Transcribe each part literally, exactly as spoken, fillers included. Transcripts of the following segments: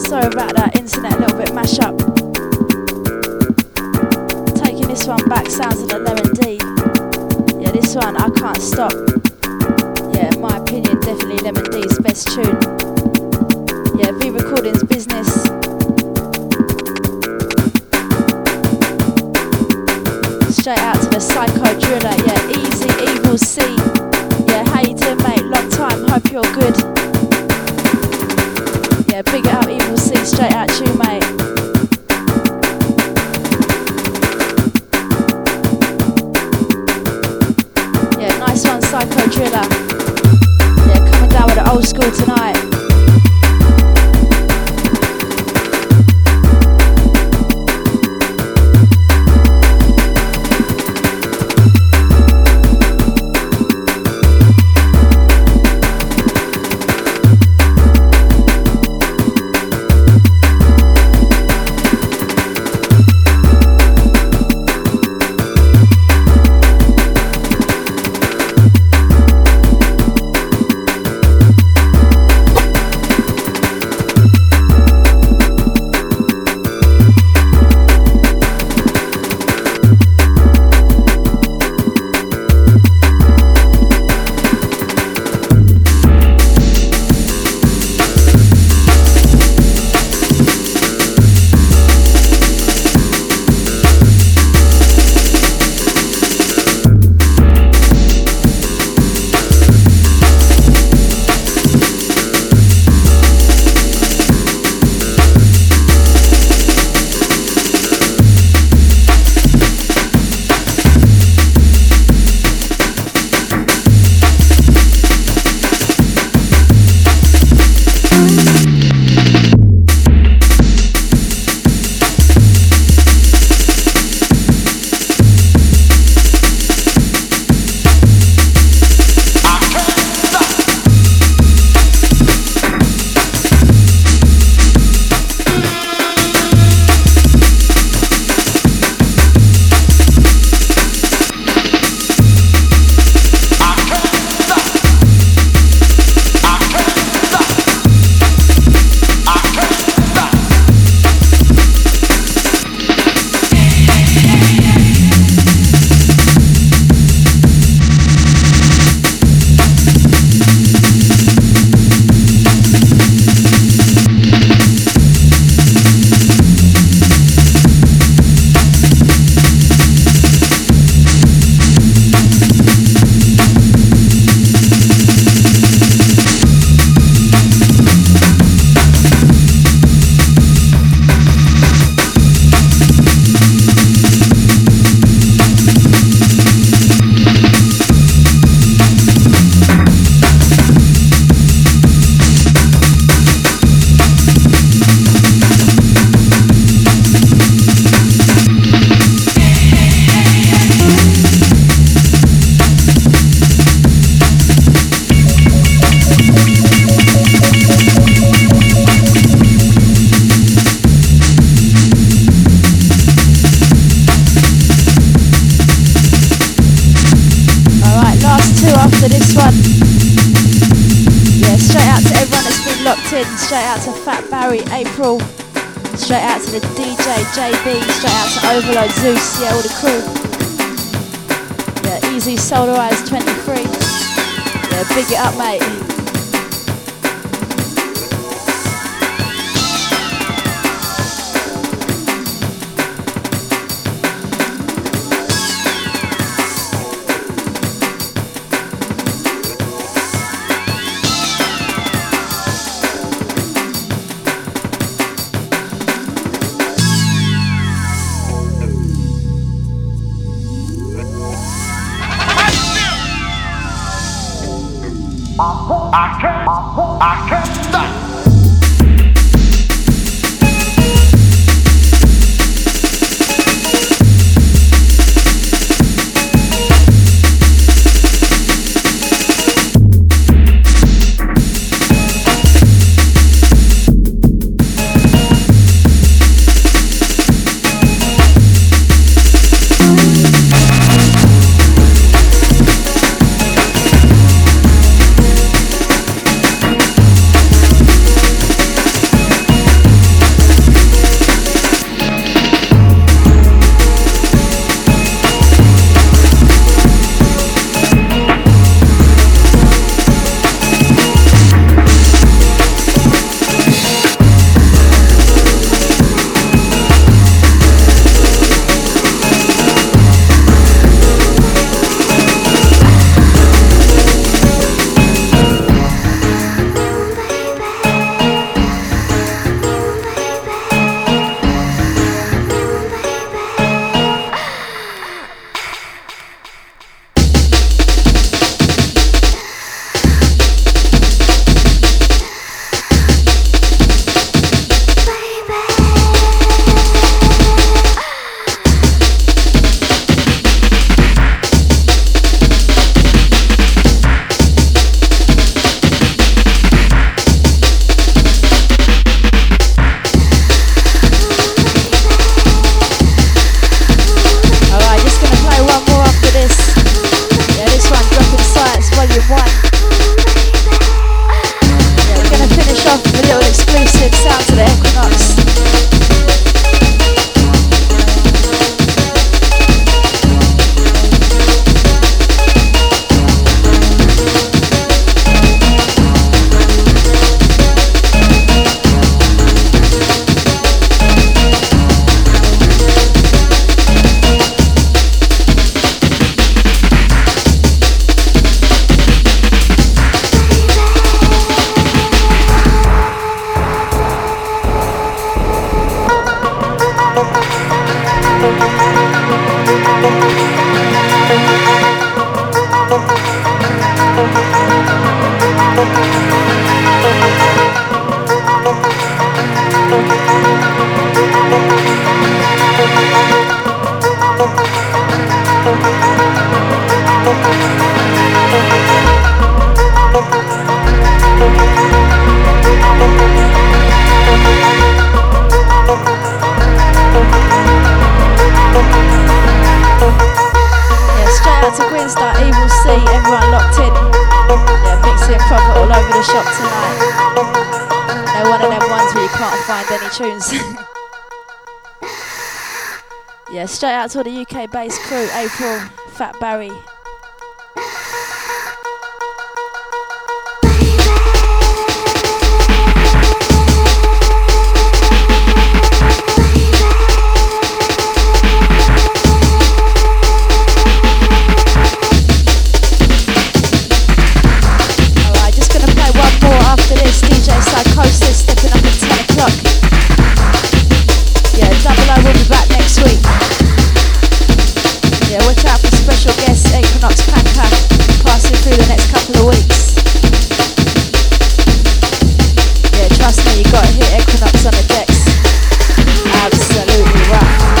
Sorry about that internet, a little bit mash up. Taking this one back, sounds of the Lemon D. Yeah, this one I can't stop. Yeah, in my opinion, definitely Lemon D's best tune. Yeah, V Recordings business. Straight out to the Psycho Driller. Yeah, Easy Evil C. Yeah, how you doing, mate? Long time. Hope you're good. Yeah, big it up, Evil C. Straight out to you, mate. Yeah, nice one, Psycho Driller. Yeah, coming down with the old school tonight. Straight out to Fat Barry, April. Straight out to the D J, J B. Straight out to Overload, Zeus, yeah, all the crew. Yeah, Easy Solarize twenty-three. Yeah, big it up, mate. Uh-huh. Tunes. Yeah, straight out to all the U K based crew, April, Fat Barry. Alright, just gonna play one more after this. D J Psychosis stepping up at ten o'clock. Yeah, Double O will be back next week. Yeah, watch out for special guest Equinox Panka passing through the next couple of weeks. Yeah, trust me, you gotta hit Equinox on the decks. Absolutely rough.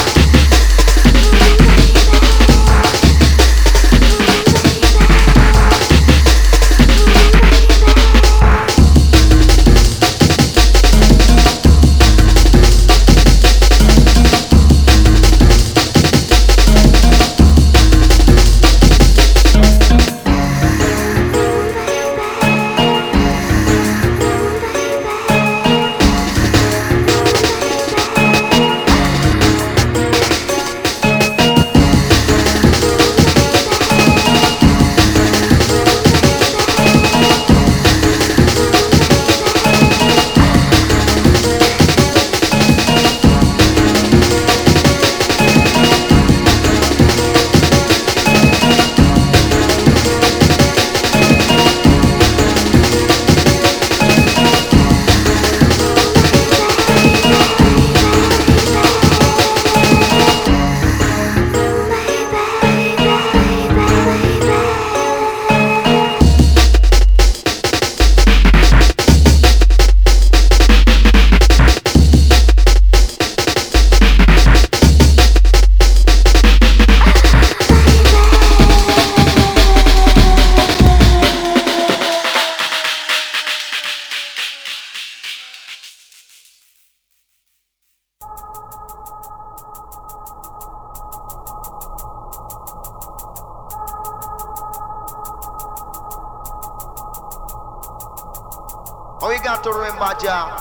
Oh, you got to remember, Jah.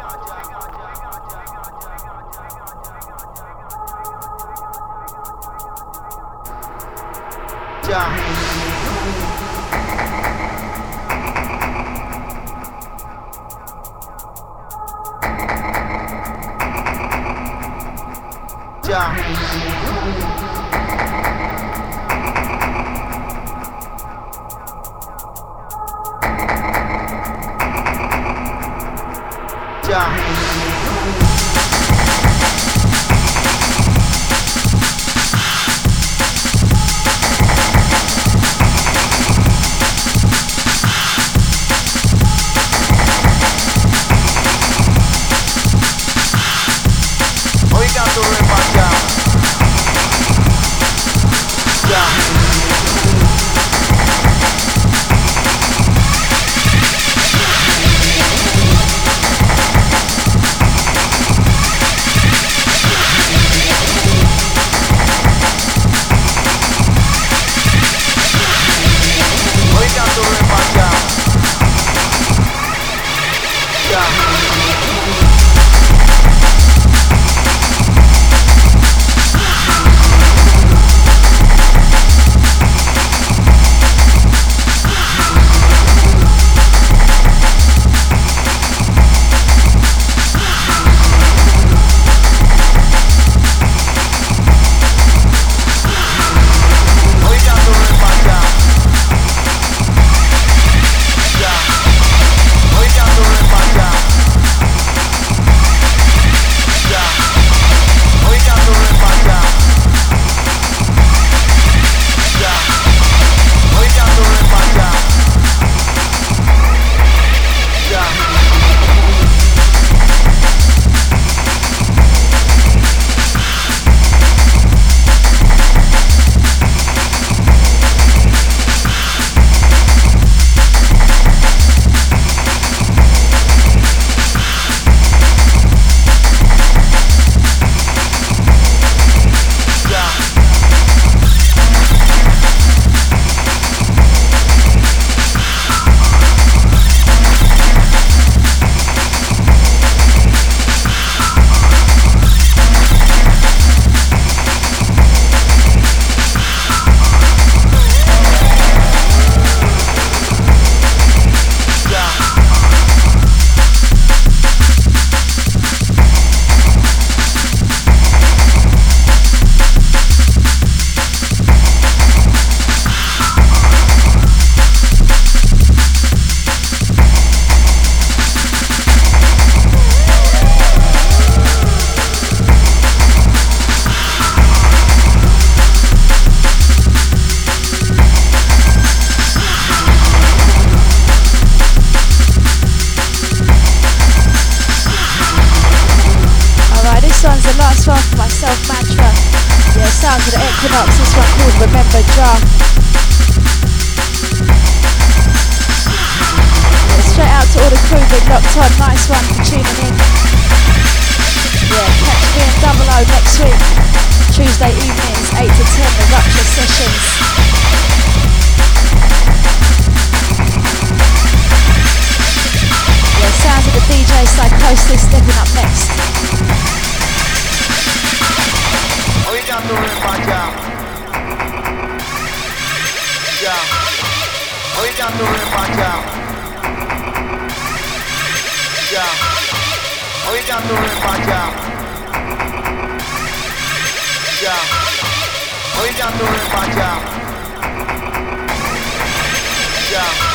Jah. one's the last one for myself, Mantra. Yeah, sounds of the Equinox, this one called Remember Jar. Yeah, straight out to all the crew been locked on, nice one for tuning in. Yeah, catch me in Double O next week, Tuesday evenings, eight to ten, the Rupture Sessions. Yeah, sounds of the D J Psychosis stepping up next. Oh, you got to remember, Jah. Jah. Oh, you got to remember, Jah. Jah. Oh, you got to remember, Jah. Jah. Oh, you got to remember, Jah. Jah.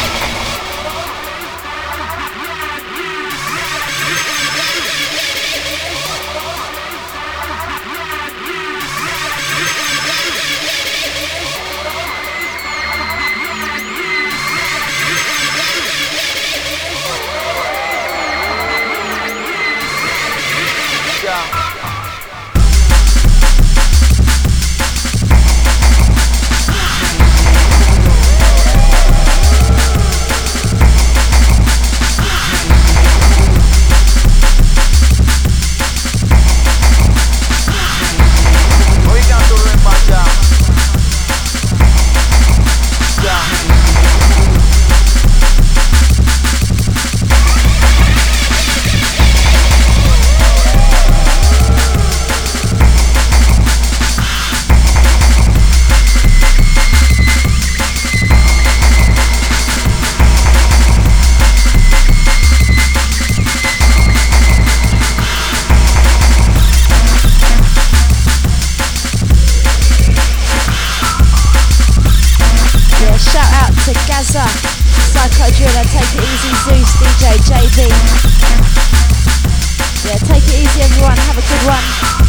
Psycho Driller, Take It Easy, Zeus, D J J B. Yeah, take it easy everyone, have a good one.